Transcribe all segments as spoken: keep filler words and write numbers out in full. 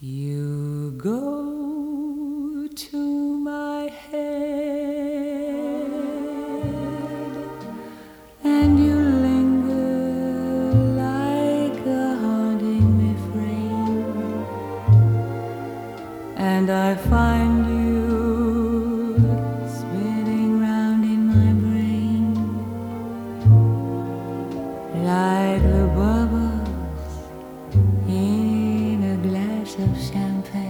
You go to my head and you linger like a haunting refrain, and I find you spinning round in my brain like the bubbles in a glass of champagne.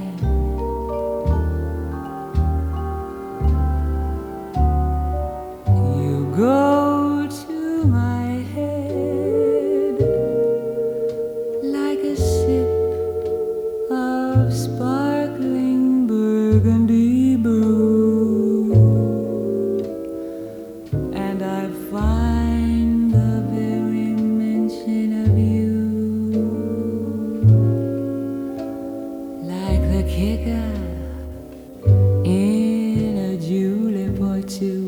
You go to my head like a sip of sparkling burgundy brew, and I find the very mention of you like the kicker in a julep or two.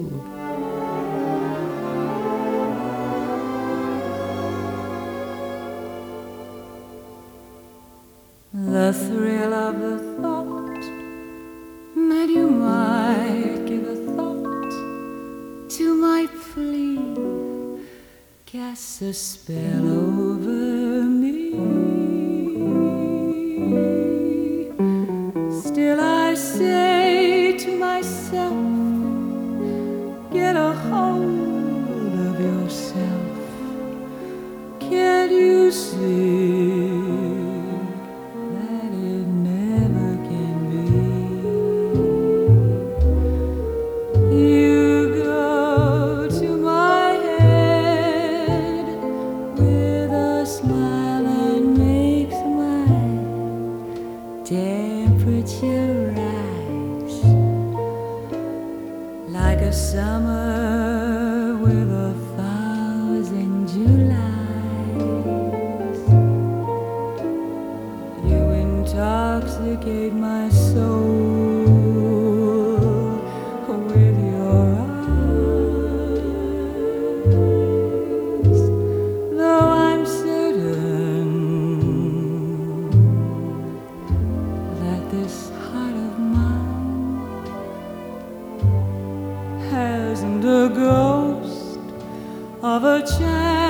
The thrill of the thought that you might give a thought to my plea casts a spell over me. Still I say to myself, get a hold of yourself. Can't you see that it never can be? You go to my head with a smile that makes my temperature rise like a summer with a thousand Julys. You intoxicate my soul with your eyes, though I'm certain that this heart of mine hasn't a ghost of a chance